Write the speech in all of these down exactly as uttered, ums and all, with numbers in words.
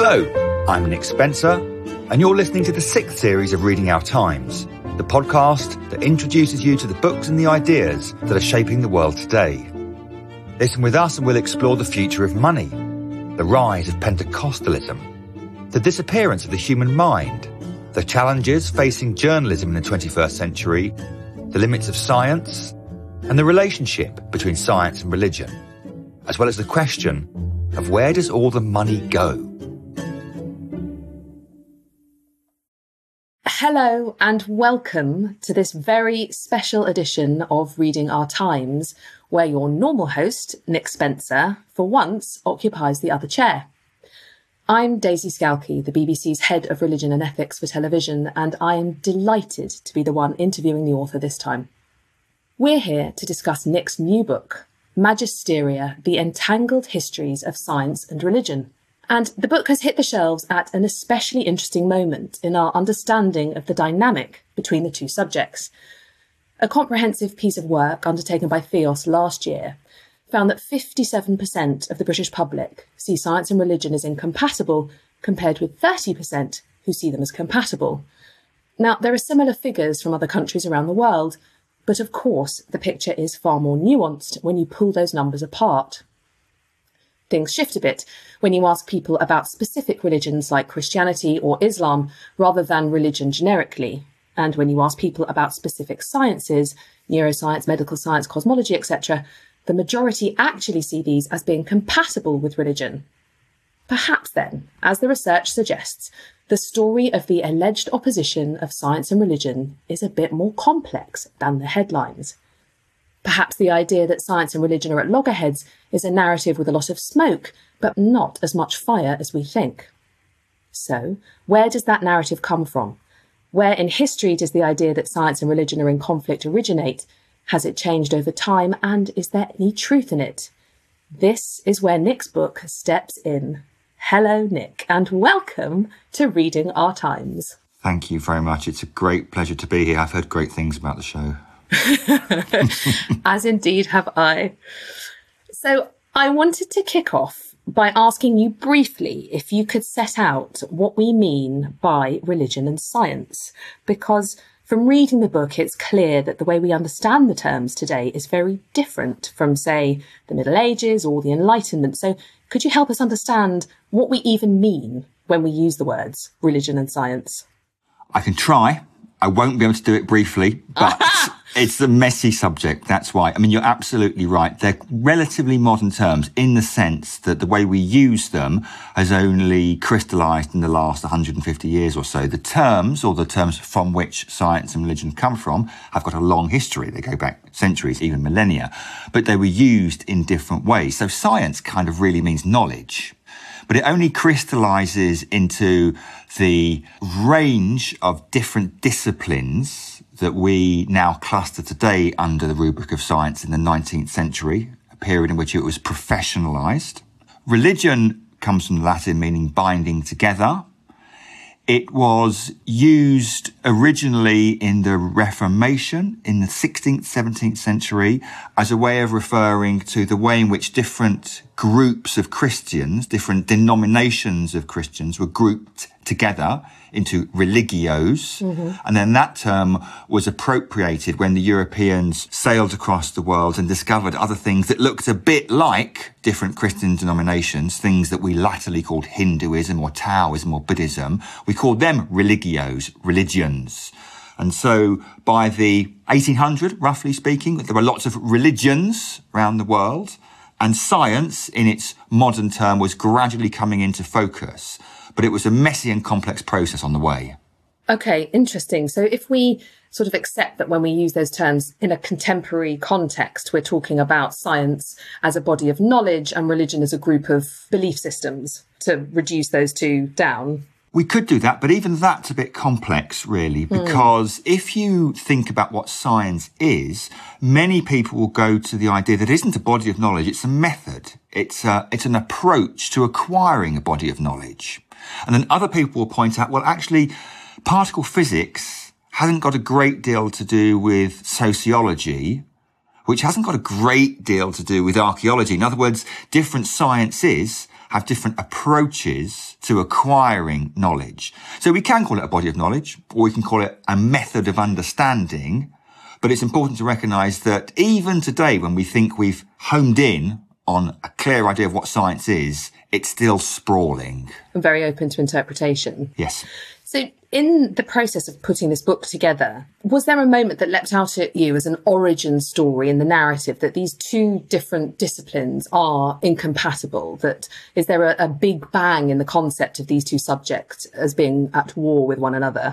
Hello, I'm Nick Spencer, and you're listening to the sixth series of Reading Our Times, the podcast that introduces you to the books and the ideas that are shaping the world today. Listen with us and we'll explore the future of money, the rise of Pentecostalism, the disappearance of the human mind, the challenges facing journalism in the twenty-first century, the limits of science, and the relationship between science and religion, as well as the question of where does all the money go? Hello and welcome to this very special edition of Reading Our Times, where your normal host, Nick Spencer, for once occupies the other chair. I'm Daisy Scalkey, the B B C's head of religion and ethics for television, and I am delighted to be the one interviewing the author this time. We're here to discuss Nick's new book, Magisteria, The Entangled Histories of Science and Religion. And the book has hit the shelves at an especially interesting moment in our understanding of the dynamic between the two subjects. A comprehensive piece of work undertaken by Theos last year found that fifty-seven percent of the British public see science and religion as incompatible, compared with thirty percent who see them as compatible. Now, there are similar figures from other countries around the world, but of course the picture is far more nuanced when you pull those numbers apart. Things shift a bit when you ask people about specific religions like Christianity or Islam rather than religion generically, and when you ask people about specific sciences, neuroscience, medical science, cosmology, et cetera, the majority actually see these as being compatible with religion. Perhaps then, as the research suggests, the story of the alleged opposition of science and religion is a bit more complex than the headlines. Perhaps the idea that science and religion are at loggerheads is a narrative with a lot of smoke, but not as much fire as we think. So, where does that narrative come from? Where in history does the idea that science and religion are in conflict originate? Has it changed over time, and is there any truth in it? This is where Nick's book steps in. Hello, Nick, and welcome to Reading Our Times. Thank you very much. It's a great pleasure to be here. I've heard great things about the show. As indeed have I. So I wanted to kick off by asking you briefly if you could set out what we mean by religion and science, because from reading the book, it's clear that the way we understand the terms today is very different from, say, the Middle Ages or the Enlightenment. So could you help us understand what we even mean when we use the words religion and science? I can try. I won't be able to do it briefly, but it's a messy subject. That's why. I mean, you're absolutely right. They're relatively modern terms in the sense that the way we use them has only crystallized in the last one hundred fifty years or so. The terms, or the terms from which science and religion come from, have got a long history. They go back centuries, even millennia, but they were used in different ways. So science kind of really means knowledge. But it only crystallizes into the range of different disciplines that we now cluster today under the rubric of science in the nineteenth century, a period in which it was professionalized. Religion comes from Latin meaning binding together. It was used originally in the Reformation in the sixteenth, seventeenth century as a way of referring to the way in which different groups of Christians, different denominations of Christians were grouped together into religios. Mm-hmm. And then that term was appropriated when the Europeans sailed across the world and discovered other things that looked a bit like different Christian denominations, things that we latterly called Hinduism or Taoism or Buddhism. We called them religios, religions. And so by the eighteen hundred, roughly speaking, there were lots of religions around the world, and science, in its modern term, was gradually coming into focus. But it was a messy and complex process on the way. Okay, interesting. So if we sort of accept that when we use those terms in a contemporary context, we're talking about science as a body of knowledge and religion as a group of belief systems, to reduce those two down. We could do that, but even that's a bit complex, really, because mm. if you think about what science is, many people will go to the idea that it isn't a body of knowledge, it's a method. It's a, it's an approach to acquiring a body of knowledge. And then other people will point out, well, actually, particle physics hasn't got a great deal to do with sociology, which hasn't got a great deal to do with archaeology. In other words, different sciences have different approaches to acquiring knowledge. So we can call it a body of knowledge, or we can call it a method of understanding. But it's important to recognise that even today, when we think we've homed in on a clear idea of what science is, it's still sprawling. And very open to interpretation. Yes. So in the process of putting this book together, was there a moment that leapt out at you as an origin story in the narrative that these two different disciplines are incompatible? That is there a, a big bang in the concept of these two subjects as being at war with one another?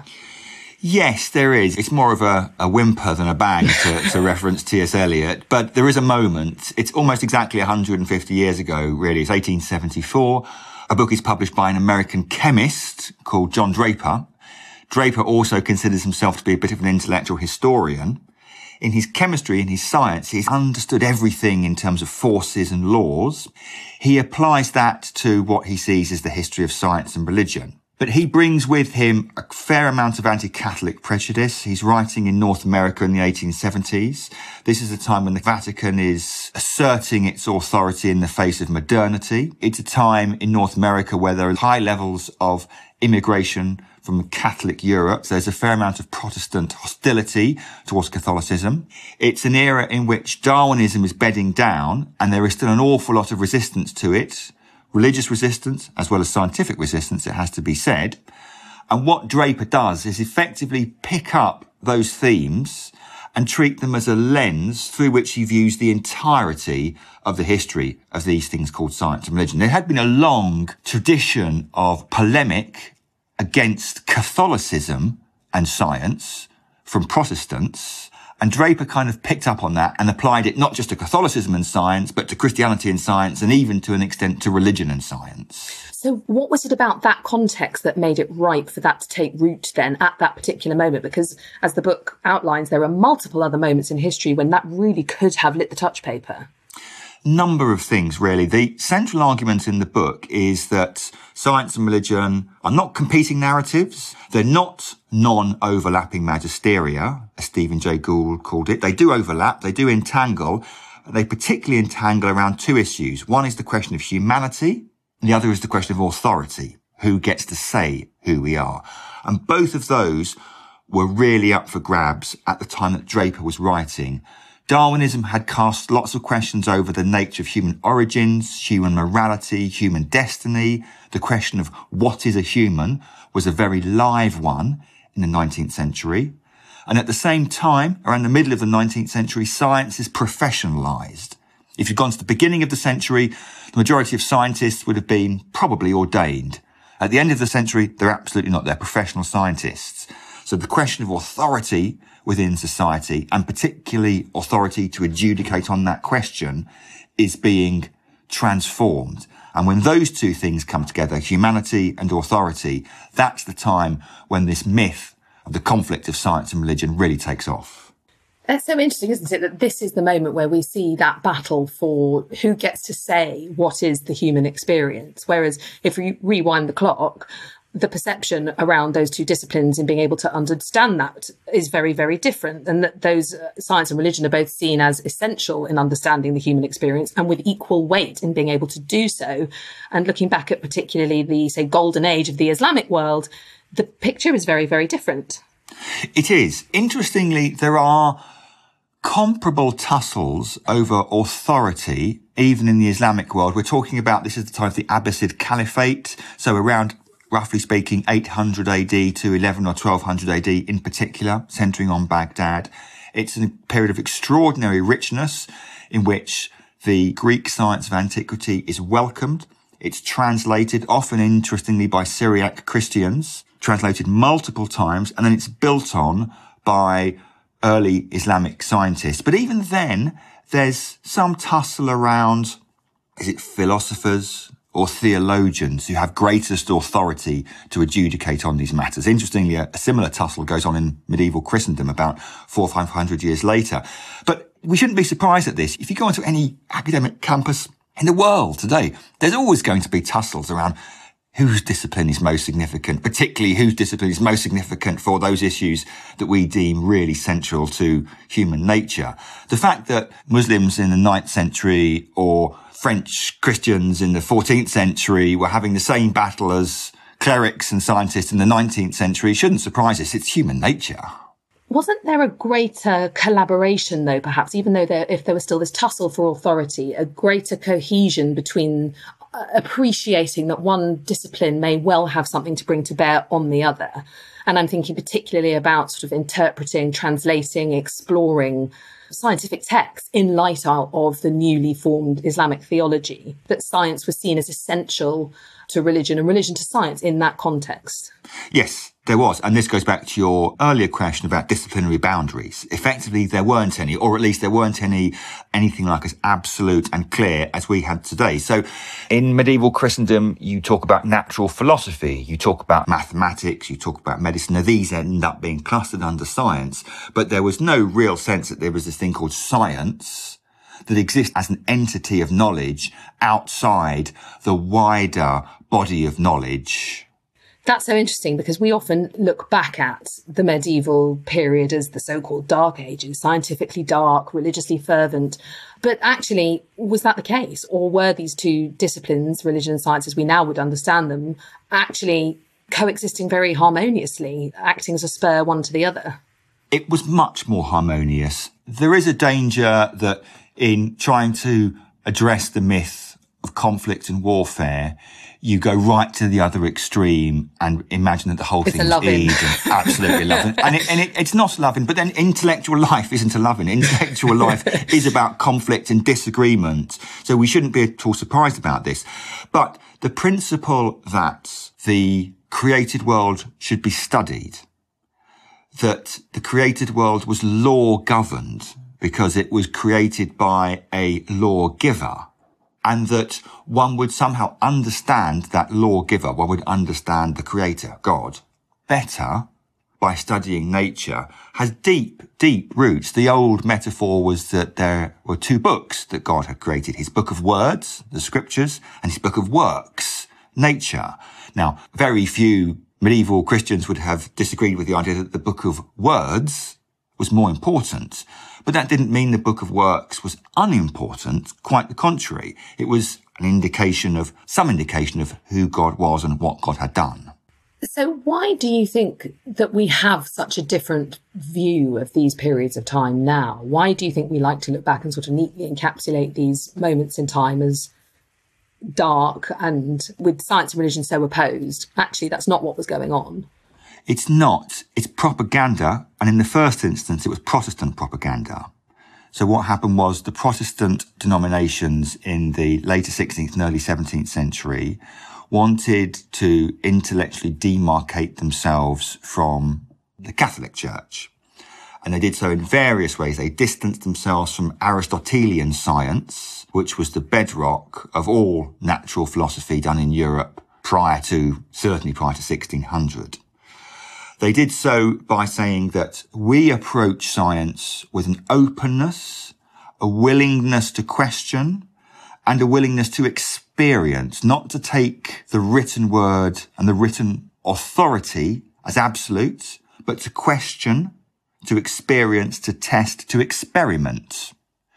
Yes, there is. It's more of a, a whimper than a bang to, to reference T S Eliot. But there is a moment. It's almost exactly one hundred fifty years ago, really. It's eighteen seventy-four. A book is published by an American chemist called John Draper. Draper also considers himself to be a bit of an intellectual historian. In his chemistry, in his science, he's understood everything in terms of forces and laws. He applies that to what he sees as the history of science and religion. But he brings with him a fair amount of anti-Catholic prejudice. He's writing in North America in the eighteen seventies. This is a time when the Vatican is asserting its authority in the face of modernity. It's a time in North America where there are high levels of immigration from Catholic Europe. So there's a fair amount of Protestant hostility towards Catholicism. It's an era in which Darwinism is bedding down, and there is still an awful lot of resistance to it. Religious resistance, as well as scientific resistance, it has to be said. And what Draper does is effectively pick up those themes and treat them as a lens through which he views the entirety of the history of these things called science and religion. There had been a long tradition of polemic against Catholicism and science from Protestants, and Draper kind of picked up on that and applied it not just to Catholicism and science, but to Christianity and science, and even to an extent to religion and science. So what was it about that context that made it ripe for that to take root then at that particular moment? Because as the book outlines, there are multiple other moments in history when that really could have lit the touch paper. Number of things, really. The central argument in the book is that science and religion are not competing narratives. They're not non-overlapping magisteria, as Stephen Jay Gould called it. They do overlap. They do entangle. They particularly entangle around two issues. One is the question of humanity, and the other is the question of authority. Who gets to say who we are? And both of those were really up for grabs at the time that Draper was writing. Darwinism had cast lots of questions over the nature of human origins, human morality, human destiny. The question of what is a human was a very live one in the nineteenth century. And at the same time, around the middle of the nineteenth century, science is professionalized. If you've gone to the beginning of the century, the majority of scientists would have been probably ordained. At the end of the century, they're absolutely not. They're professional scientists. So the question of authority within society, and particularly authority to adjudicate on that question, is being transformed. And when those two things come together, humanity and authority, that's the time when this myth of the conflict of science and religion really takes off. That's so interesting, isn't it, that this is the moment where we see that battle for who gets to say what is the human experience. Whereas if we rewind the clock, the perception around those two disciplines and being able to understand that is very, very different. And that those uh, science and religion are both seen as essential in understanding the human experience and with equal weight in being able to do so. And looking back at particularly the, say, golden age of the Islamic world, the picture is very, very different. It is. Interestingly, there are comparable tussles over authority, even in the Islamic world. We're talking about, this is the time of the Abbasid Caliphate. So around, roughly speaking, eight hundred A D to eleven or twelve hundred A D in particular, centering on Baghdad. It's a period of extraordinary richness in which the Greek science of antiquity is welcomed. It's translated, often interestingly, by Syriac Christians, translated multiple times, and then it's built on by early Islamic scientists. But even then, there's some tussle around, is it philosophers or theologians who have greatest authority to adjudicate on these matters? Interestingly, a, a similar tussle goes on in medieval Christendom about four or five hundred years later. But we shouldn't be surprised at this. If you go onto any academic campus in the world today, there's always going to be tussles around whose discipline is most significant, particularly whose discipline is most significant for those issues that we deem really central to human nature. The fact that Muslims in the ninth century or French Christians in the fourteenth century were having the same battle as clerics and scientists in the nineteenth century shouldn't surprise us. It's human nature. Wasn't there a greater collaboration, though, perhaps, even though there, if there was still this tussle for authority, a greater cohesion between uh, appreciating that one discipline may well have something to bring to bear on the other? And I'm thinking particularly about sort of interpreting, translating, exploring scientific texts in light of the newly formed Islamic theology, that science was seen as essential to religion and religion to science in that context. Yes, there was. And this goes back to your earlier question about disciplinary boundaries. Effectively, there weren't any, or at least there weren't any, anything like as absolute and clear as we had today. So in medieval Christendom, you talk about natural philosophy, you talk about mathematics, you talk about medicine. Now, these end up being clustered under science, but there was no real sense that there was this thing called science that exists as an entity of knowledge outside the wider body of knowledge. That's so interesting, because we often look back at the medieval period as the so-called Dark Ages, scientifically dark, religiously fervent. But actually, was that the case? Or were these two disciplines, religion and science as we now would understand them, actually coexisting very harmoniously, acting as a spur one to the other? It was much more harmonious. There is a danger that in trying to address the myth of conflict and warfare, you go right to the other extreme and imagine that the whole it's thing's loving. Eid and absolutely loving. And, it, and it, it's not loving, but then intellectual life isn't a loving. Intellectual life is about conflict and disagreement. So we shouldn't be at all surprised about this. But the principle that the created world should be studied, that the created world was law governed because it was created by a lawgiver, and that one would somehow understand that lawgiver, one would understand the creator, God, better by studying nature, has deep, deep roots. The old metaphor was that there were two books that God had created, his book of words, the scriptures, and his book of works, nature. Now, very few medieval Christians would have disagreed with the idea that the book of words was more important. But that didn't mean the book of works was unimportant. Quite the contrary. It was an indication of, some indication of who God was and what God had done. So why do you think that we have such a different view of these periods of time now? Why do you think we like to look back and sort of neatly encapsulate these moments in time as dark and with science and religion so opposed? Actually, that's not what was going on. It's not. It's propaganda. And in the first instance, it was Protestant propaganda. So what happened was the Protestant denominations in the later sixteenth and early seventeenth century wanted to intellectually demarcate themselves from the Catholic Church. And they did so in various ways. They distanced themselves from Aristotelian science, which was the bedrock of all natural philosophy done in Europe prior to, certainly prior to sixteen hundred. They did so by saying that we approach science with an openness, a willingness to question, and a willingness to experience, not to take the written word and the written authority as absolute, but to question, to experience, to test, to experiment.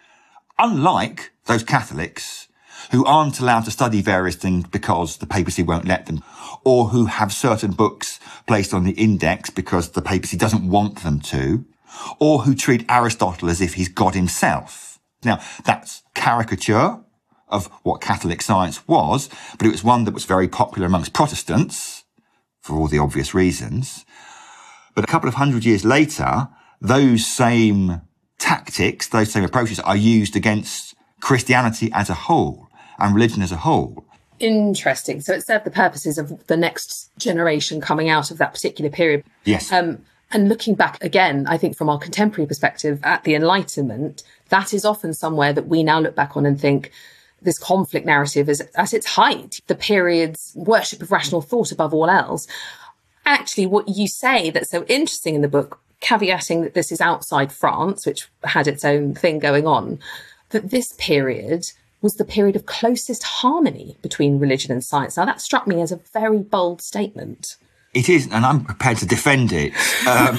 Unlike those Catholics who aren't allowed to study various things because the papacy won't let them, or who have certain books placed on the index because the papacy doesn't want them to, or who treat Aristotle as if he's God himself. Now, that's caricature of what Catholic science was, but it was one that was very popular amongst Protestants, for all the obvious reasons. But a couple of hundred years later, those same tactics, those same approaches are used against Christianity as a whole and religion as a whole. Interesting. So it served the purposes of the next generation coming out of that particular period. Yes. Um, and looking back again, I think from our contemporary perspective at the Enlightenment, that is often somewhere that we now look back on and think this conflict narrative is at its height, the period's worship of rational thought above all else. Actually, what you say that's so interesting in the book, caveating that this is outside France, which had its own thing going on, that this period was the period of closest harmony between religion and science. Now, that struck me as a very bold statement. It is, and I'm prepared to defend it. Um,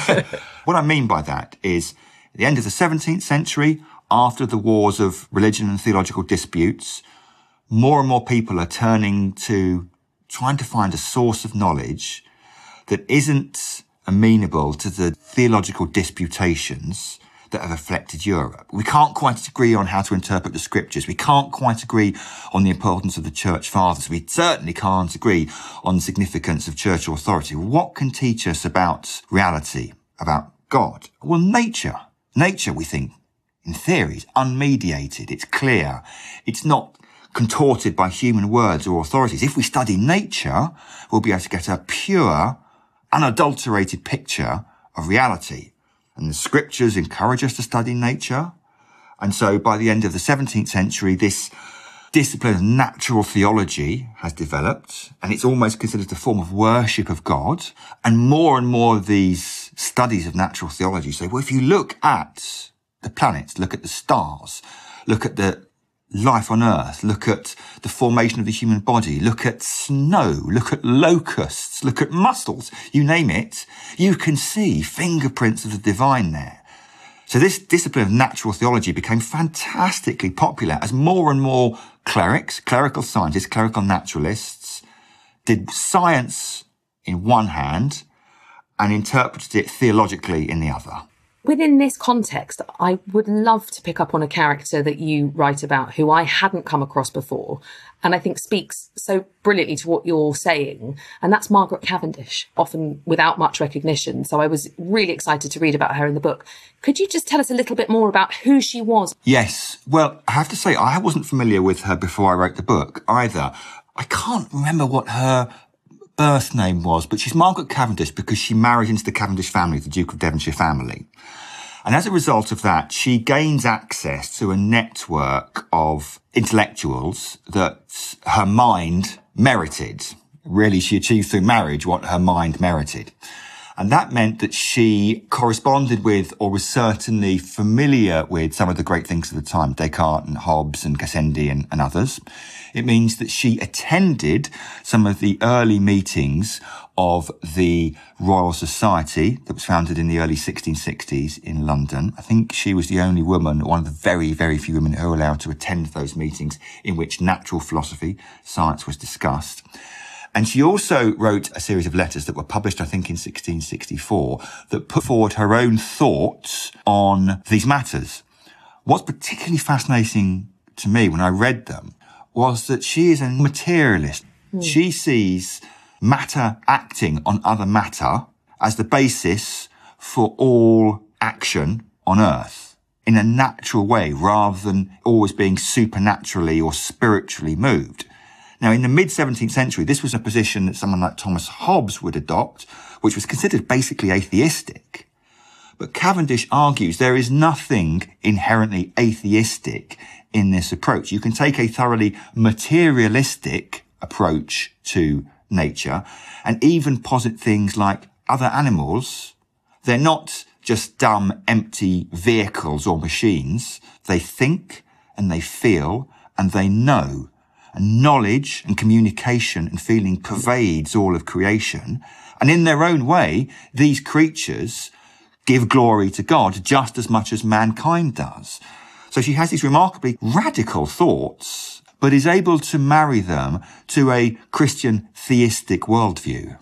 what I mean by that is, at the end of the seventeenth century, after the wars of religion and theological disputes, more and more people are turning to trying to find a source of knowledge that isn't amenable to the theological disputations that have afflicted Europe. We can't quite agree on how to interpret the scriptures. We can't quite agree on the importance of the church fathers. We certainly can't agree on the significance of church authority. What can teach us about reality, about God? Well, nature. Nature, we think, in theory, is unmediated. It's clear. It's not contorted by human words or authorities. If we study nature, we'll be able to get a pure, unadulterated picture of reality. And the scriptures encourage us to study nature. And so by the end of the seventeenth century, this discipline of natural theology has developed, and it's almost considered a form of worship of God. And more and more of these studies of natural theology say, well, if you look at the planets, look at the stars, look at the life on Earth, look at the formation of the human body, look at snow, look at locusts, look at mussels, you name it, you can see fingerprints of the divine there. So this discipline of natural theology became fantastically popular as more and more clerics, clerical scientists, clerical naturalists did science in one hand and interpreted it theologically in the other. Within this context, I would love to pick up on a character that you write about who I hadn't come across before, and I think speaks so brilliantly to what you're saying, and that's Margaret Cavendish, often without much recognition. So I was really excited to read about her in the book. Could you just tell us a little bit more about who she was? Yes. Well, I have to say, I wasn't familiar with her before I wrote the book either. I can't remember what her birth name was, but she's Margaret Cavendish because she married into the Cavendish family, the Duke of Devonshire family. And as a result of that, she gains access to a network of intellectuals that her mind merited. Really, she achieved through marriage what her mind merited. And that meant that she corresponded with, or was certainly familiar with, some of the great thinkers of the time, Descartes and Hobbes and Gassendi and, and others. It means that she attended some of the early meetings of the Royal Society that was founded in the early sixteen sixties in London. I think she was the only woman, one of the very, very few women who were allowed to attend those meetings in which natural philosophy, science was discussed. And she also wrote a series of letters that were published, I think, in sixteen sixty-four that put forward her own thoughts on these matters. What's particularly fascinating to me when I read them was that she is a materialist. Mm. She sees matter acting on other matter as the basis for all action on Earth in a natural way rather than always being supernaturally or spiritually moved. Now, in the mid-seventeenth century, this was a position that someone like Thomas Hobbes would adopt, which was considered basically atheistic. But Cavendish argues there is nothing inherently atheistic in this approach. You can take a thoroughly materialistic approach to nature and even posit things like other animals. They're not just dumb, empty vehicles or machines. They think and they feel and they know. And knowledge and communication and feeling pervades all of creation. And in their own way, these creatures give glory to God just as much as mankind does. So she has these remarkably radical thoughts, but is able to marry them to a Christian theistic worldview.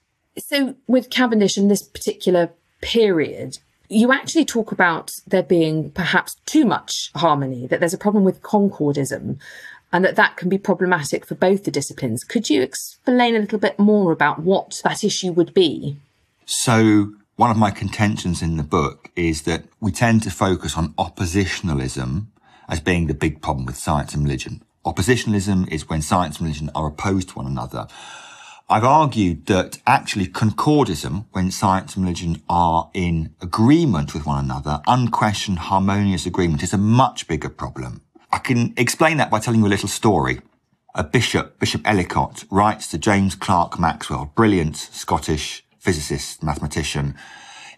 So with Cavendish in this particular period, you actually talk about there being perhaps too much harmony, that there's a problem with concordism, and that that can be problematic for both the disciplines. Could you explain a little bit more about what that issue would be? So one of my contentions in the book is that we tend to focus on oppositionalism as being the big problem with science and religion. Oppositionalism is when science and religion are opposed to one another. I've argued that actually concordism, when science and religion are in agreement with one another, unquestioned harmonious agreement, is a much bigger problem. I can explain that by telling you a little story. A bishop, Bishop Ellicott, writes to James Clerk Maxwell, brilliant Scottish physicist, mathematician,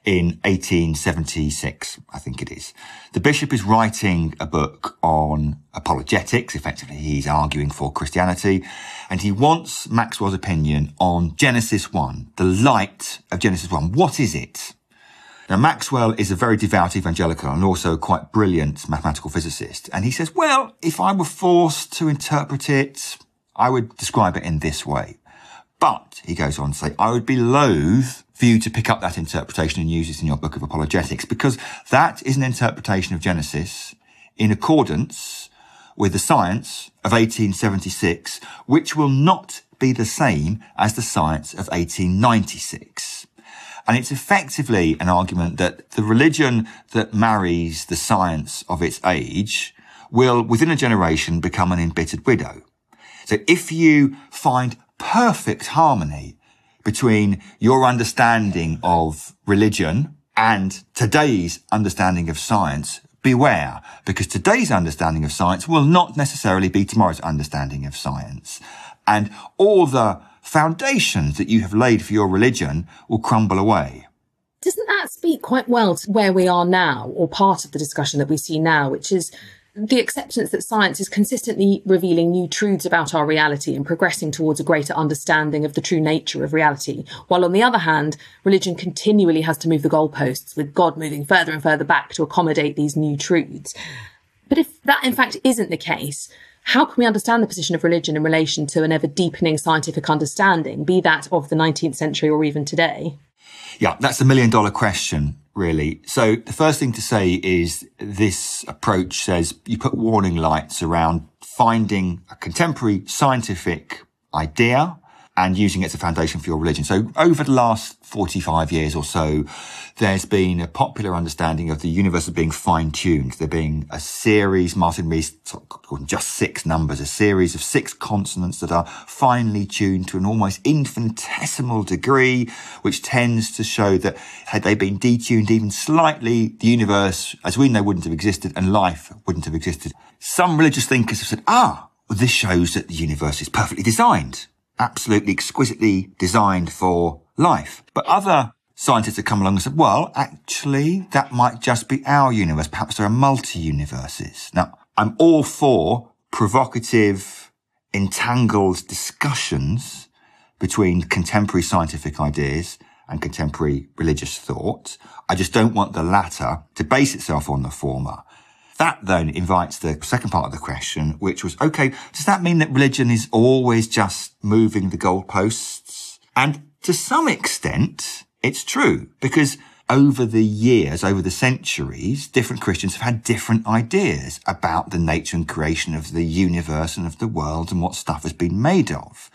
in eighteen seventy-six, I think it is. The bishop is writing a book on apologetics. Effectively, he's arguing for Christianity, and he wants Maxwell's opinion on Genesis one, the light of Genesis one. What is it? Now, Maxwell is a very devout evangelical and also a quite brilliant mathematical physicist. And he says, well, if I were forced to interpret it, I would describe it in this way. But, he goes on to say, I would be loath for you to pick up that interpretation and use it in your book of apologetics, because that is an interpretation of Genesis in accordance with the science of eighteen seventy-six, which will not be the same as the science of eighteen ninety-six. And it's effectively an argument that the religion that marries the science of its age will, within a generation, become an embittered widow. So if you find perfect harmony between your understanding of religion and today's understanding of science, beware, because today's understanding of science will not necessarily be tomorrow's understanding of science. And all the foundations that you have laid for your religion will crumble away. Doesn't that speak quite well to where we are now, or part of the discussion that we see now, which is the acceptance that science is consistently revealing new truths about our reality and progressing towards a greater understanding of the true nature of reality, while on the other hand, religion continually has to move the goalposts, with God moving further and further back to accommodate these new truths. But if that in fact isn't the case, how can we understand the position of religion in relation to an ever-deepening scientific understanding, be that of the nineteenth century or even today? Yeah, that's the million-dollar question, really. So the first thing to say is this approach says you put warning lights around finding a contemporary scientific idea and using it as a foundation for your religion. So over the last forty-five years or so, there's been a popular understanding of the universe as being fine-tuned. There being a series, Martin Rees called them just six numbers, a series of six consonants that are finely tuned to an almost infinitesimal degree, which tends to show that had they been detuned even slightly, the universe, as we know, wouldn't have existed and life wouldn't have existed. Some religious thinkers have said, ah, well, this shows that the universe is perfectly designed. Absolutely exquisitely designed for life. But other scientists have come along and said, well, actually, that might just be our universe. Perhaps there are multi-universes. Now, I'm all for provocative, entangled discussions between contemporary scientific ideas and contemporary religious thought. I just don't want the latter to base itself on the former. That then invites the second part of the question, which was, okay, does that mean that religion is always just moving the goalposts? And to some extent, it's true, because over the years, over the centuries, different Christians have had different ideas about the nature and creation of the universe and of the world and what stuff has been made of.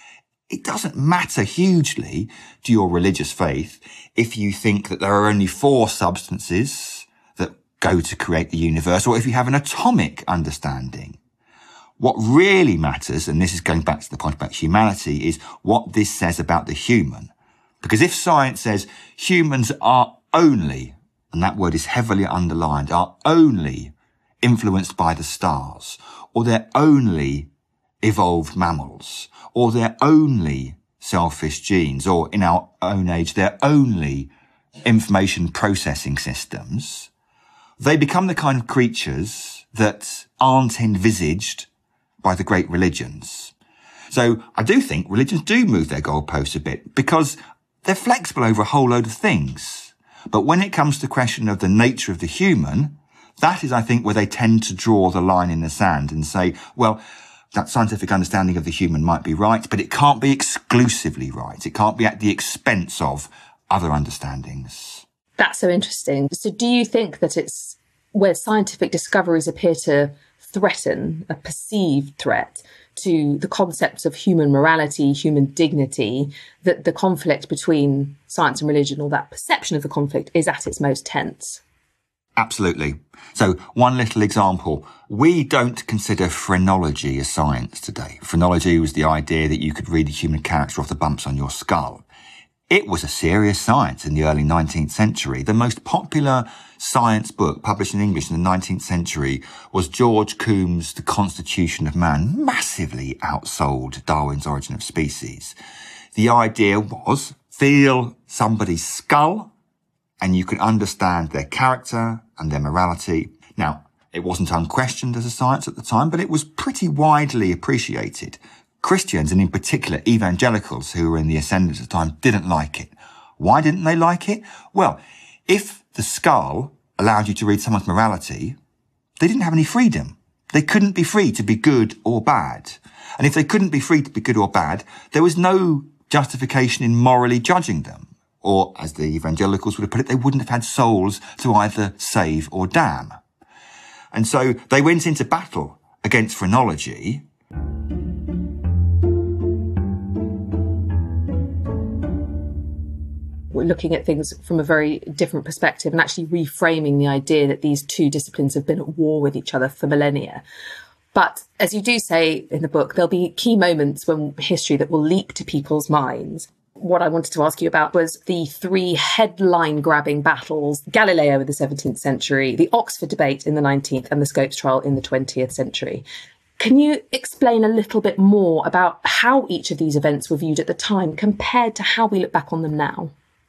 It doesn't matter hugely to your religious faith if you think that there are only four substances go to create the universe, or if you have an atomic understanding. What really matters, and this is going back to the point about humanity, is what this says about the human. Because if science says humans are only, and that word is heavily underlined, are only influenced by the stars, or they're only evolved mammals, or they're only selfish genes, or in our own age, they're only information processing systems, they become the kind of creatures that aren't envisaged by the great religions. So I do think religions do move their goalposts a bit because they're flexible over a whole load of things. But when it comes to the question of the nature of the human, that is, I think, where they tend to draw the line in the sand and say, well, that scientific understanding of the human might be right, but it can't be exclusively right. It can't be at the expense of other understandings. That's so interesting. So do you think that it's where scientific discoveries appear to threaten, a perceived threat to the concepts of human morality, human dignity, that the conflict between science and religion, or that perception of the conflict, is at its most tense? Absolutely. So one little example. We don't consider phrenology a science today. Phrenology was the idea that you could read the human character off the bumps on your skull. It was a serious science in the early nineteenth century. The most popular science book published in English in the nineteenth century was George Coombs' The Constitution of Man, massively outsold Darwin's Origin of Species. The idea was, feel somebody's skull and you could understand their character and their morality. Now, it wasn't unquestioned as a science at the time, but it was pretty widely appreciated. Christians, and in particular evangelicals who were in the ascendant at the time, didn't like it. Why didn't they like it? Well, if the skull allowed you to read someone's morality, they didn't have any freedom. They couldn't be free to be good or bad. And if they couldn't be free to be good or bad, there was no justification in morally judging them. Or, as the evangelicals would have put it, they wouldn't have had souls to either save or damn. And so they went into battle against phrenology. We're looking at things from a very different perspective and actually reframing the idea that these two disciplines have been at war with each other for millennia. But as you do say in the book, there'll be key moments when history that will leap to people's minds. What I wanted to ask you about was the three headline-grabbing battles, Galileo in the seventeenth century, the Oxford debate in the nineteenth, and the Scopes trial in the twentieth century. Can you explain a little bit more about how each of these events were viewed at the time compared to how we look back on them now?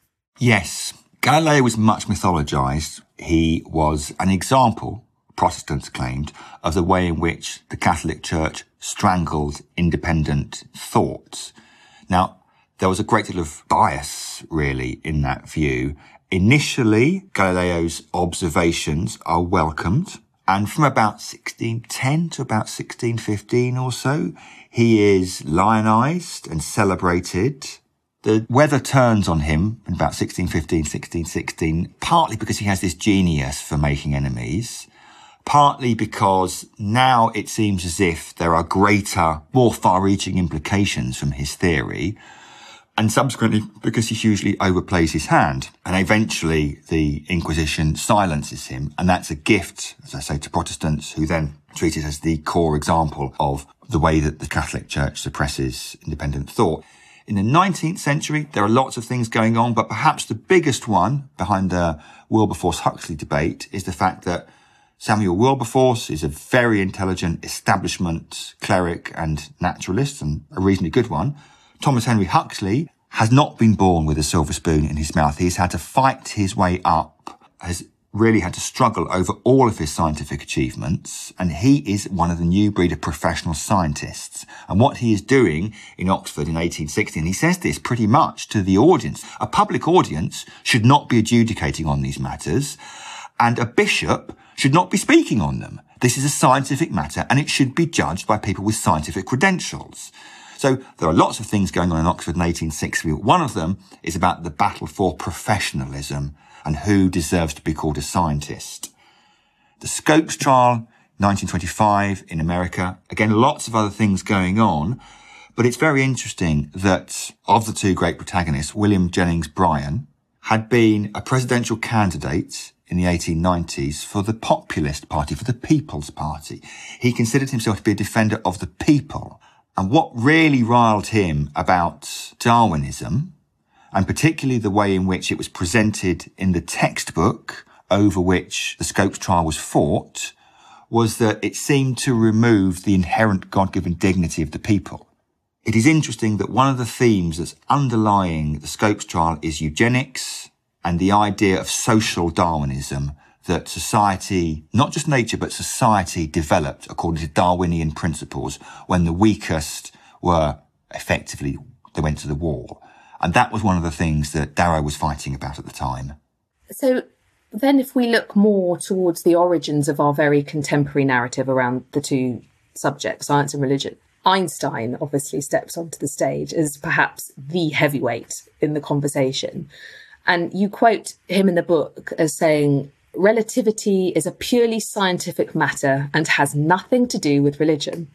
Yes, Galileo was much mythologised. He was an example, Protestants claimed, of the way in which the Catholic Church strangled independent thought. Now, there was a great deal of bias, really, in that view. Initially, Galileo's observations are welcomed, and from about sixteen ten to about sixteen fifteen or so, he is lionised and celebrated. The weather turns on him in about sixteen fifteen, sixteen sixteen, partly because he has this genius for making enemies, partly because now it seems as if there are greater, more far-reaching implications from his theory, and subsequently because he hugely overplays his hand. And eventually the Inquisition silences him, and that's a gift, as I say, to Protestants, who then treat it as the core example of the way that the Catholic Church suppresses independent thought. In the nineteenth century, there are lots of things going on, but perhaps the biggest one behind the Wilberforce-Huxley debate is the fact that Samuel Wilberforce is a very intelligent establishment cleric and naturalist, and a reasonably good one. Thomas Henry Huxley has not been born with a silver spoon in his mouth. He's had to fight his way up, has really had to struggle over all of his scientific achievements, and he is one of the new breed of professional scientists. And what he is doing in Oxford in eighteen sixty, and he says this pretty much to the audience, a public audience should not be adjudicating on these matters, and a bishop should not be speaking on them. This is a scientific matter, and it should be judged by people with scientific credentials. So there are lots of things going on in Oxford in eighteen sixty. One of them is about the battle for professionalism and who deserves to be called a scientist. The Scopes trial, nineteen twenty-five in America. Again, lots of other things going on. But it's very interesting that of the two great protagonists, William Jennings Bryan had been a presidential candidate in the eighteen nineties for the Populist Party, for the People's Party. He considered himself to be a defender of the people. And what really riled him about Darwinism, and particularly the way in which it was presented in the textbook over which the Scopes trial was fought, was that it seemed to remove the inherent God-given dignity of the people. It is interesting that one of the themes that's underlying the Scopes trial is eugenics and the idea of social Darwinism, that society, not just nature, but society developed according to Darwinian principles when the weakest were effectively, they went to the wall. And that was one of the things that Darrow was fighting about at the time. So then if we look more towards the origins of our very contemporary narrative around the two subjects, science and religion, Einstein obviously steps onto the stage as perhaps the heavyweight in the conversation. And you quote him in the book as saying, "Relativity is a purely scientific matter and has nothing to do with religion."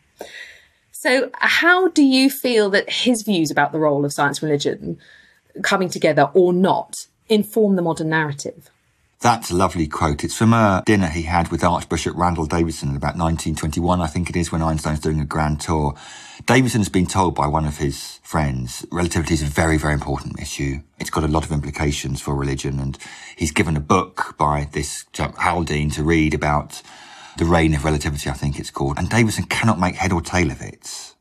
So how do you feel that his views about the role of science and religion coming together or not inform the modern narrative? That's a lovely quote. It's from a dinner he had with Archbishop Randall Davidson in about nineteen twenty-one, I think it is, when Einstein's doing a grand tour. Davidson's been told by one of his friends, relativity is a very, very important issue. It's got a lot of implications for religion, and he's given a book by this chap, Haldane, to read about the reign of relativity, I think it's called. And Davidson cannot make head or tail of it.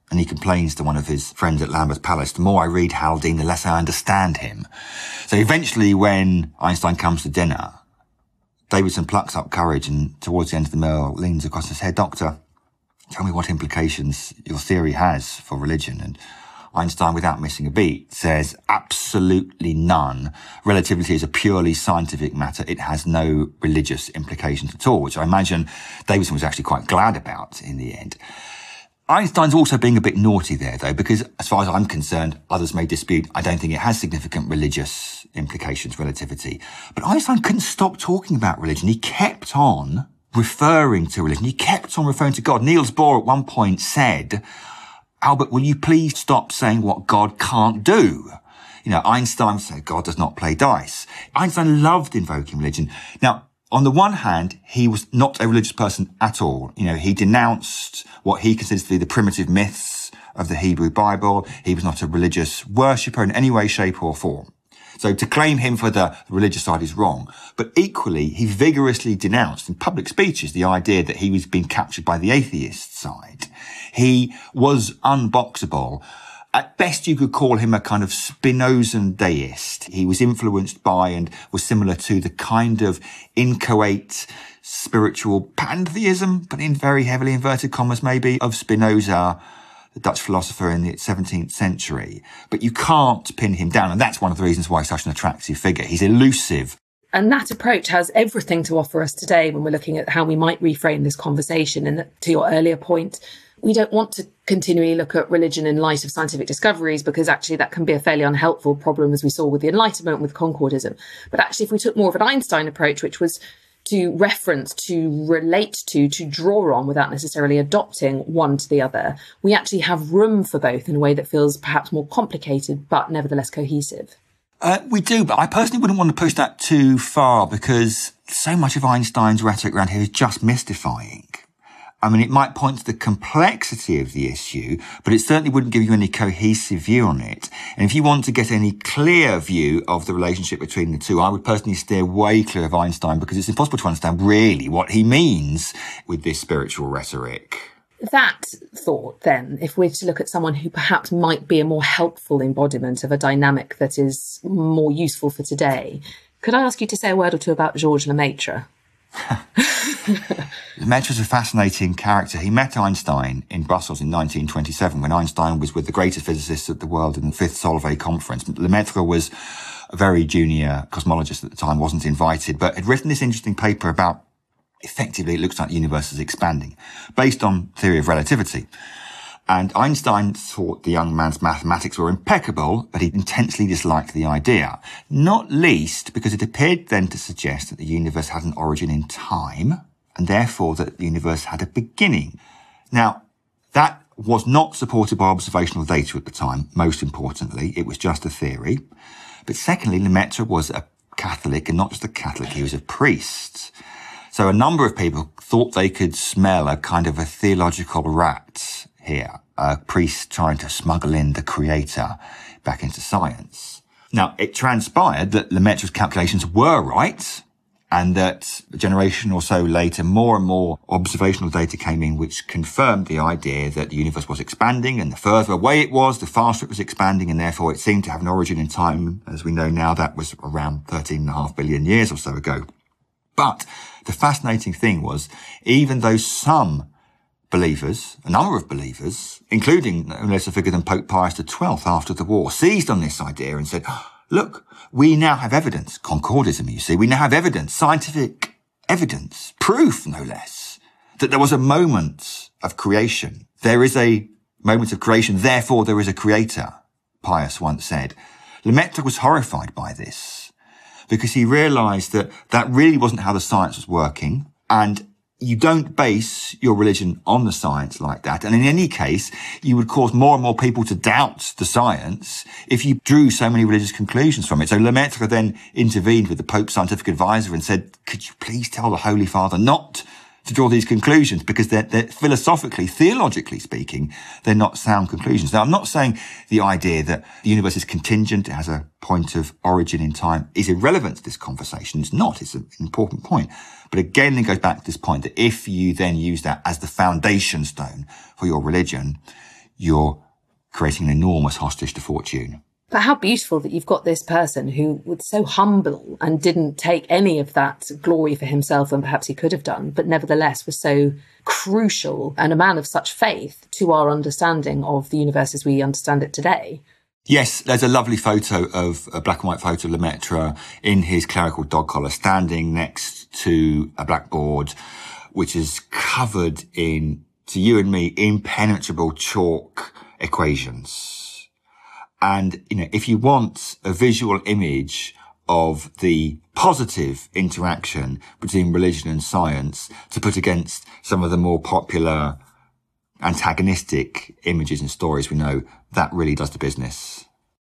And he complains to one of his friends at Lambeth Palace, the more I read Haldane, the less I understand him. So eventually when Einstein comes to dinner, Davidson plucks up courage and towards the end of the meal leans across and says, Doctor, tell me what implications your theory has for religion. And Einstein, without missing a beat, says absolutely none. Relativity is a purely scientific matter. It has no religious implications at all, which I imagine Davidson was actually quite glad about in the end. Einstein's also being a bit naughty there, though, because as far as I'm concerned, others may dispute, I don't think it has significant religious implications, relativity. But Einstein couldn't stop talking about religion. He kept on referring to religion. He kept on referring to God. Niels Bohr at one point said, Albert, will you please stop saying what God can't do? You know, Einstein said God does not play dice. Einstein loved invoking religion. Now, on the one hand, he was not a religious person at all. You know, he denounced what he considers to be the primitive myths of the Hebrew Bible. He was not a religious worshipper in any way, shape or form. So to claim him for the religious side is wrong. But equally, he vigorously denounced in public speeches the idea that he was being captured by the atheist side. He was unboxable. At best, you could call him a kind of Spinozan deist. He was influenced by and was similar to the kind of inchoate spiritual pantheism, but in very heavily inverted commas maybe, of Spinoza, the Dutch philosopher in the seventeenth century. But you can't pin him down, and that's one of the reasons why he's such an attractive figure. He's elusive. And that approach has everything to offer us today when we're looking at how we might reframe this conversation. And to your earlier point, we don't want to continually look at religion in light of scientific discoveries, because actually that can be a fairly unhelpful problem, as we saw with the Enlightenment, with Concordism. But actually, if we took more of an Einstein approach, which was to reference, to relate to, to draw on without necessarily adopting one to the other, we actually have room for both in a way that feels perhaps more complicated, but nevertheless cohesive. Uh, we do, but I personally wouldn't want to push that too far, because so much of Einstein's rhetoric around here is just mystifying. I mean, it might point to the complexity of the issue, but it certainly wouldn't give you any cohesive view on it. And if you want to get any clear view of the relationship between the two, I would personally steer way clear of Einstein, because it's impossible to understand really what he means with this spiritual rhetoric. That thought, then, if we're to look at someone who perhaps might be a more helpful embodiment of a dynamic that is more useful for today, could I ask you to say a word or two about Georges Lemaitre? Lemaitre is a fascinating character. He met Einstein in Brussels in nineteen twenty-seven when Einstein was with the greatest physicists of the world in the fifth Solvay conference. Lemaitre was a very junior cosmologist at the time, wasn't invited, but had written this interesting paper about, effectively, it looks like the universe is expanding, based on theory of relativity. And Einstein thought the young man's mathematics were impeccable, but he intensely disliked the idea. Not least because it appeared then to suggest that the universe had an origin in time, and therefore that the universe had a beginning. Now, that was not supported by observational data at the time, most importantly. It was just a theory. But secondly, Lemaitre was a Catholic, and not just a Catholic, he was a priest. So a number of people thought they could smell a kind of a theological rat here, a priest trying to smuggle in the creator back into science. Now, it transpired that Lemaitre's calculations were right, and that a generation or so later, more and more observational data came in which confirmed the idea that the universe was expanding, and the further away it was, the faster it was expanding, and therefore it seemed to have an origin in time. As we know now, that was around thirteen and a half billion years or so ago. But the fascinating thing was, even though some believers, a number of believers, including no less a figure than Pope Pius the twelfth after the war, seized on this idea and said, look, we now have evidence, concordism, you see, we now have evidence, scientific evidence, proof, no less, that there was a moment of creation. There is a moment of creation, therefore there is a creator, Pius once said. Lemaitre was horrified by this, because he realized that that really wasn't how the science was working, and you don't base your religion on the science like that. And in any case, you would cause more and more people to doubt the science if you drew so many religious conclusions from it. So Lemaitre then intervened with the Pope's scientific advisor and said, could you please tell the Holy Father not to draw these conclusions, because they're, they're philosophically, theologically speaking, they're not sound conclusions. Now, I'm not saying the idea that the universe is contingent, it has a point of origin in time, is irrelevant to this conversation. It's not. It's an important point. But again, it goes back to this point that if you then use that as the foundation stone for your religion, you're creating an enormous hostage to fortune. But how beautiful that you've got this person who was so humble and didn't take any of that glory for himself, and perhaps he could have done, but nevertheless was so crucial and a man of such faith to our understanding of the universe as we understand it today. Yes, there's a lovely photo of a black and white photo of Lemaitre in his clerical dog collar standing next to a blackboard, which is covered in, to you and me, impenetrable chalk equations. And, you know, if you want a visual image of the positive interaction between religion and science to put against some of the more popular antagonistic images and stories we know, that really does the business.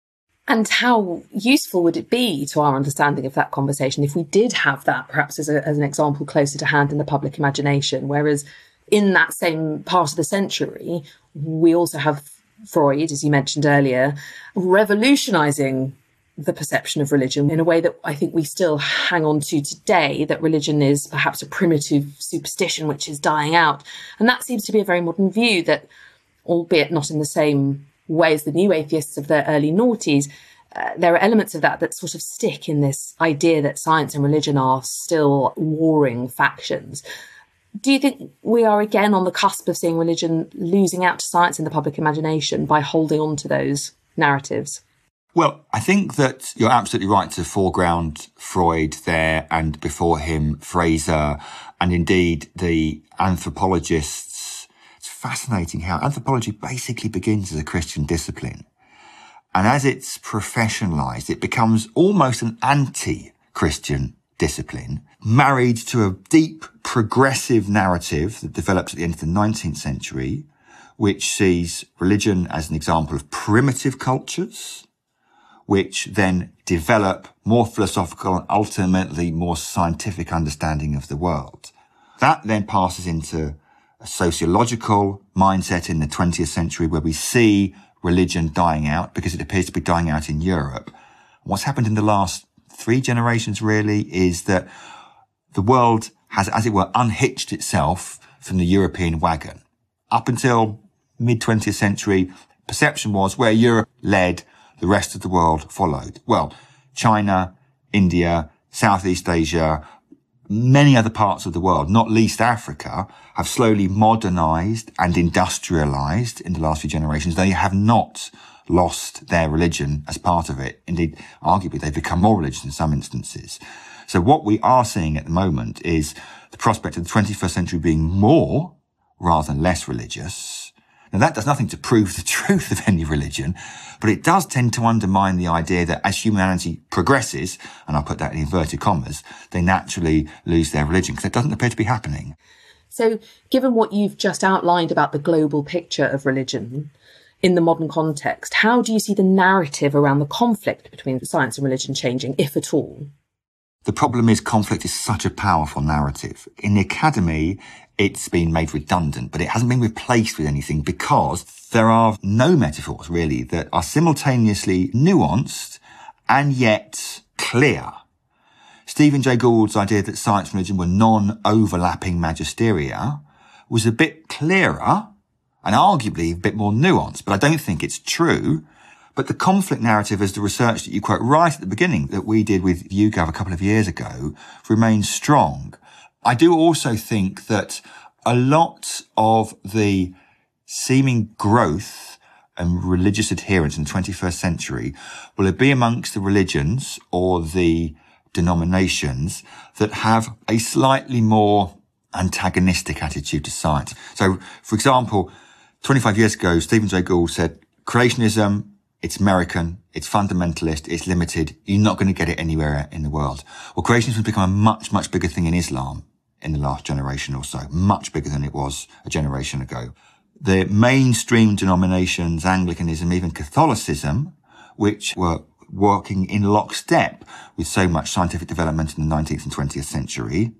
And how useful would it be to our understanding of that conversation if we did have that, perhaps as, a, as an example closer to hand in the public imagination, whereas in that same part of the century, we also have Freud, as you mentioned earlier, revolutionising the perception of religion in a way that I think we still hang on to today, that religion is perhaps a primitive superstition which is dying out. And that seems to be a very modern view that, albeit not in the same way as the new atheists of the early noughties, uh, there are elements of that that sort of stick in this idea that science and religion are still warring factions. Do you think we are again on the cusp of seeing religion losing out to science in the public imagination by holding on to those narratives? Well, I think that you're absolutely right to foreground Freud there, and before him, Fraser, and indeed the anthropologists. It's fascinating how anthropology basically begins as a Christian discipline. And as it's professionalized, it becomes almost an anti-Christian discipline, married to a deep progressive narrative that develops at the end of the nineteenth century, which sees religion as an example of primitive cultures, which then develop more philosophical and ultimately more scientific understanding of the world. That then passes into a sociological mindset in the twentieth century where we see religion dying out because it appears to be dying out in Europe. What's happened in the last three generations really is that the world has, as it were, unhitched itself from the European wagon. Up until mid-twentieth century, perception was where Europe led, the rest of the world followed. Well, China, India, Southeast Asia, many other parts of the world, not least Africa, have slowly modernized and industrialized in the last few generations. They have not lost their religion as part of it. Indeed, arguably, they've become more religious in some instances. So what we are seeing at the moment is the prospect of the twenty-first century being more rather than less religious. Now, that does nothing to prove the truth of any religion, but it does tend to undermine the idea that as humanity progresses, and I'll put that in inverted commas, they naturally lose their religion, because it doesn't appear to be happening. So given what you've just outlined about the global picture of religion in the modern context, how do you see the narrative around the conflict between science and religion changing, if at all? The problem is conflict is such a powerful narrative. In the academy, it's been made redundant, but it hasn't been replaced with anything because there are no metaphors really that are simultaneously nuanced and yet clear. Stephen Jay Gould's idea that science and religion were non-overlapping magisteria was a bit clearer and arguably a bit more nuanced, but I don't think it's true. But the conflict narrative, as the research that you quote right at the beginning that we did with YouGov a couple of years ago, remains strong. I do also think that a lot of the seeming growth and religious adherence in the twenty-first century will be amongst the religions or the denominations that have a slightly more antagonistic attitude to science. So, for example, twenty-five years ago, Stephen Jay Gould said, creationism, it's American, it's fundamentalist, it's limited. You're not going to get it anywhere in the world. Well, creationism has become a much, much bigger thing in Islam in the last generation or so, much bigger than it was a generation ago. The mainstream denominations, Anglicanism, even Catholicism, which were working in lockstep with so much scientific development in the nineteenth and twentieth century,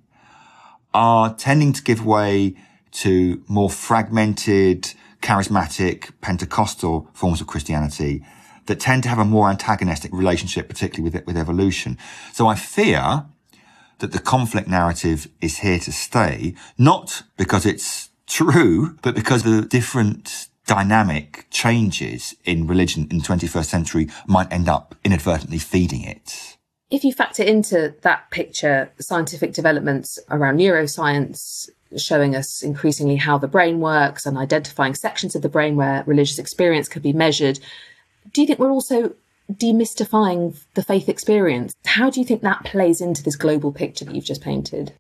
are tending to give way to more fragmented, charismatic, Pentecostal forms of Christianity that tend to have a more antagonistic relationship, particularly with with evolution. So I fear that the conflict narrative is here to stay, not because it's true, but because the different dynamic changes in religion in the twenty-first century might end up inadvertently feeding it. If you factor into that picture scientific developments around neuroscience, showing us increasingly how the brain works and identifying sections of the brain where religious experience could be measured, do you think we're also demystifying the faith experience? How do you think that plays into this global picture that you've just painted?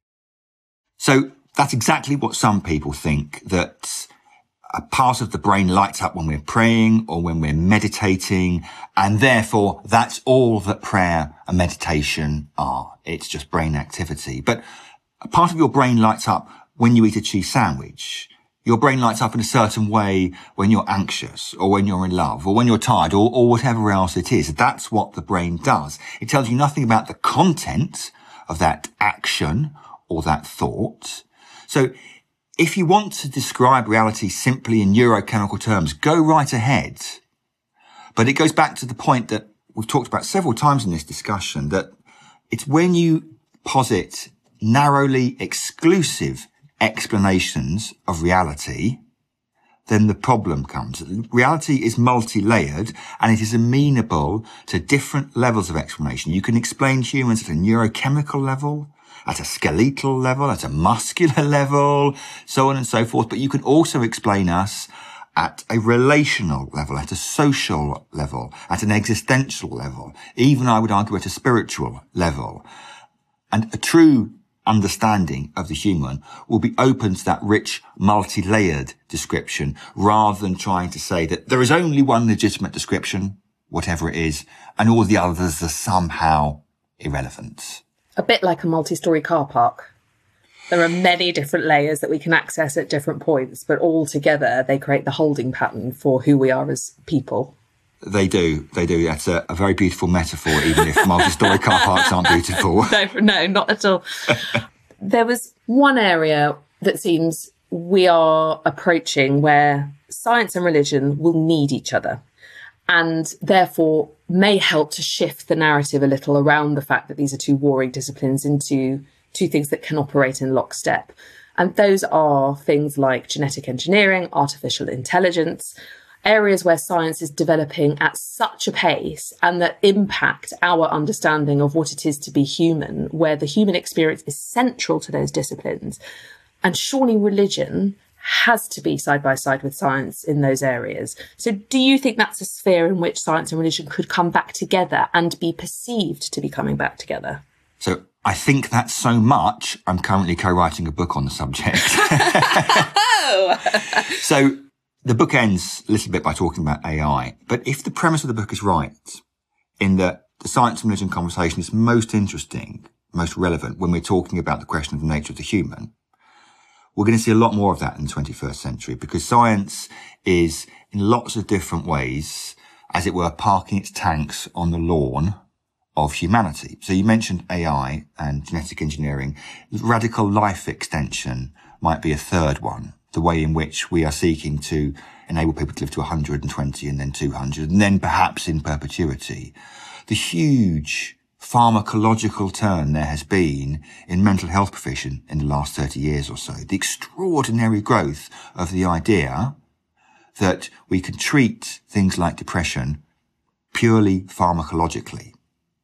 So that's exactly what some people think, that a part of the brain lights up when we're praying or when we're meditating, and therefore that's all that prayer and meditation are. It's just brain activity. But a part of your brain lights up when you eat a cheese sandwich. Your brain lights up in a certain way when you're anxious or when you're in love or when you're tired or, or whatever else it is. That's what the brain does. It tells you nothing about the content of that action or that thought. So if you want to describe reality simply in neurochemical terms, go right ahead. But it goes back to the point that we've talked about several times in this discussion, that it's when you posit narrowly exclusive explanations of reality, then the problem comes. Reality is multi-layered and it is amenable to different levels of explanation. You can explain humans at a neurochemical level, at a skeletal level, at a muscular level, so on and so forth. But you can also explain us at a relational level, at a social level, at an existential level, even I would argue at a spiritual level. And a true understanding of the human will be open to that rich, multi-layered description, rather than trying to say that there is only one legitimate description, whatever it is, and all the others are somehow irrelevant. A bit like a multi-storey car park. There are many different layers that we can access at different points, but all together they create the holding pattern for who we are as people. They do. They do. That's a, a very beautiful metaphor, even if multi-storey car parks aren't beautiful. No, no, not at all. There was one area that seems we are approaching where science and religion will need each other, and therefore may help to shift the narrative a little around the fact that these are two warring disciplines into two things that can operate in lockstep. And those are things like genetic engineering, artificial intelligence, areas where science is developing at such a pace and that impact our understanding of what it is to be human, where the human experience is central to those disciplines. And surely religion has to be side by side with science in those areas. So do you think that's a sphere in which science and religion could come back together and be perceived to be coming back together? So I think that so much, I'm currently co-writing a book on the subject. Oh! So the book ends a little bit by talking about A I. But if the premise of the book is right, in that the science and religion conversation is most interesting, most relevant when we're talking about the question of the nature of the human, we're going to see a lot more of that in the twenty-first century, because science is in lots of different ways, as it were, parking its tanks on the lawn of humanity. So you mentioned A I and genetic engineering. Radical life extension might be a third one, the way in which we are seeking to enable people to live to one hundred twenty and then two hundred, and then perhaps in perpetuity. The huge pharmacological turn there has been in mental health provision in the last thirty years or so. The extraordinary growth of the idea that we can treat things like depression purely pharmacologically.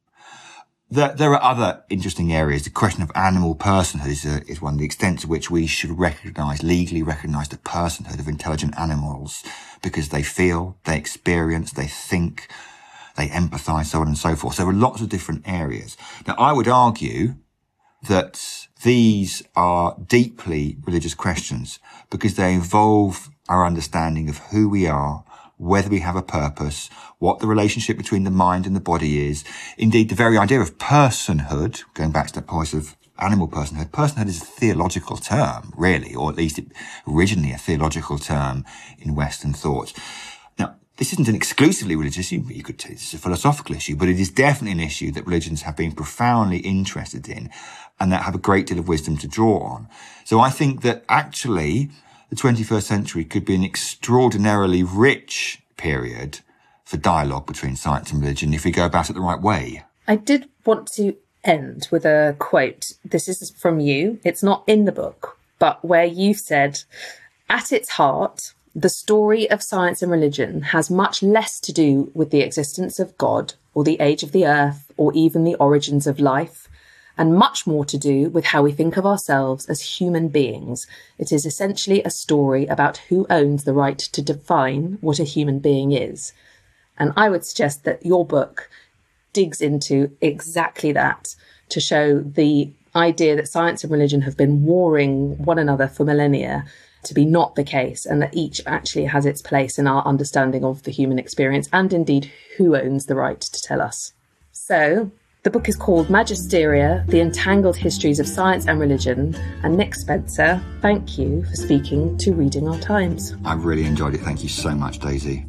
There, there are other interesting areas. The question of animal personhood is, a, is one, the extent to which we should recognise, legally recognise the personhood of intelligent animals, because they feel, they experience, they think, they empathise, so on and so forth. So there are lots of different areas. Now, I would argue that these are deeply religious questions because they involve our understanding of who we are, whether we have a purpose, what the relationship between the mind and the body is. Indeed, the very idea of personhood, going back to the point of animal personhood, personhood is a theological term, really, or at least it, originally a theological term in Western thought. Now, this isn't an exclusively religious issue. You could say it's a philosophical issue, but it is definitely an issue that religions have been profoundly interested in and that have a great deal of wisdom to draw on. So I think that actually the twenty-first century could be an extraordinarily rich period for dialogue between science and religion if we go about it the right way. I did want to end with a quote. This is from you. It's not in the book, but where you've said, at its heart, The story of science and religion has much less to do with the existence of God or the age of the earth or even the origins of life, and much more to do with how we think of ourselves as human beings. It is essentially a story about who owns the right to define what a human being is. And I would suggest that your book digs into exactly that, to show the idea that science and religion have been warring one another for millennia to be not the case, and that each actually has its place in our understanding of the human experience and indeed who owns the right to tell us. So the book is called Magisteria, The Entangled Histories of Science and Religion, and Nick Spencer, thank you for speaking to Reading Our Times. I really enjoyed it. Thank you so much, Daisy.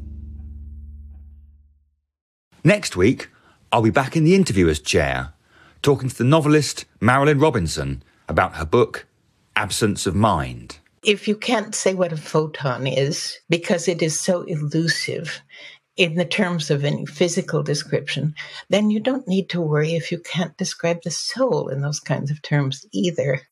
Next week, I'll be back in the interviewer's chair, talking to the novelist Marilynne Robinson about her book, Absence of Mind. If you can't say what a photon is, because it is so elusive in the terms of any physical description, then you don't need to worry if you can't describe the soul in those kinds of terms either.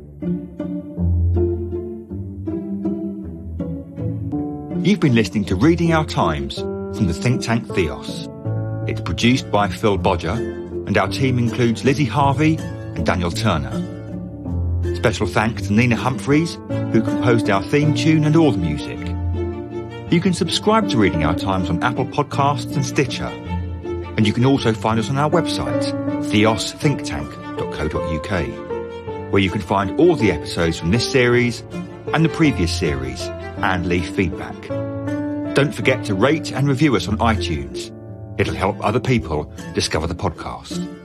You've been listening to Reading Our Times from the think tank Theos. It's produced by Phil Bodger, and our team includes Lizzie Harvey and Daniel Turner. Special thanks to Nina Humphreys, who composed our theme tune and all the music. You can subscribe to Reading Our Times on Apple Podcasts and Stitcher. And you can also find us on our website, theos think tank dot co dot uk, where you can find all the episodes from this series and the previous series and leave feedback. Don't forget to rate and review us on iTunes. It'll help other people discover the podcast.